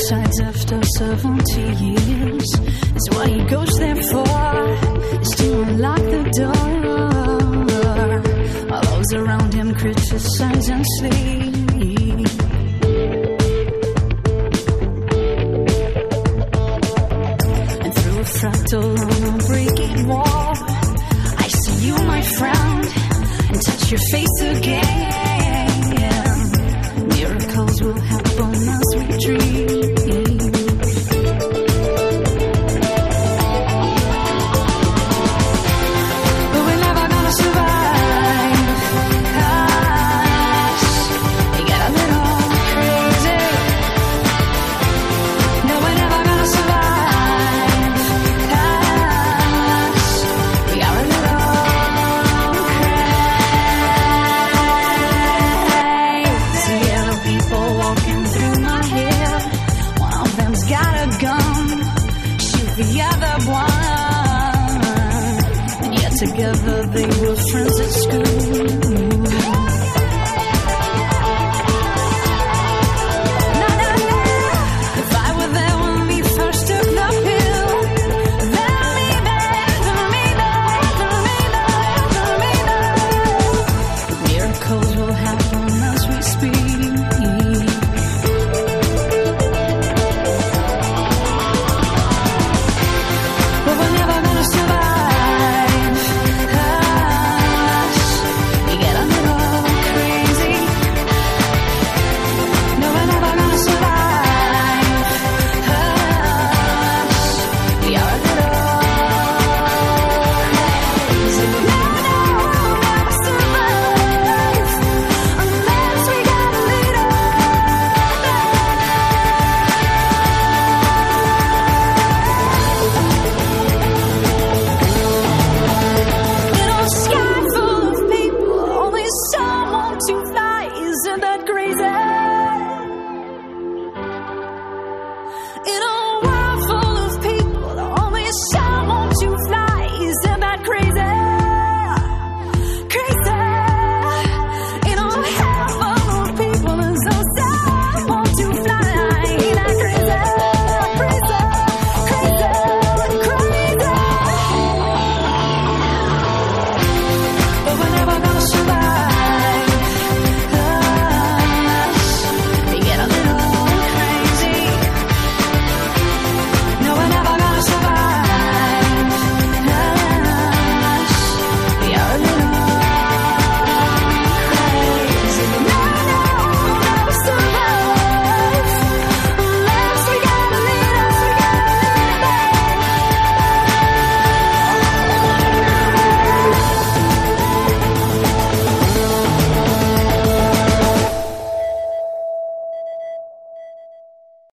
decides after 70 years is what he goes there for, is to unlock the door. While those around him criticize and sleep. And through a fractal on a breaking wall, I see you, my friend, and touch your face again. Miracles will happen as we dream. But we're never gonna survive, 'cause we get a little crazy. No, we're never gonna survive, 'cause we are a little crazy. Other people walking through my head. One of them's got a gun, shoot the other one. And yet together they were friends at school.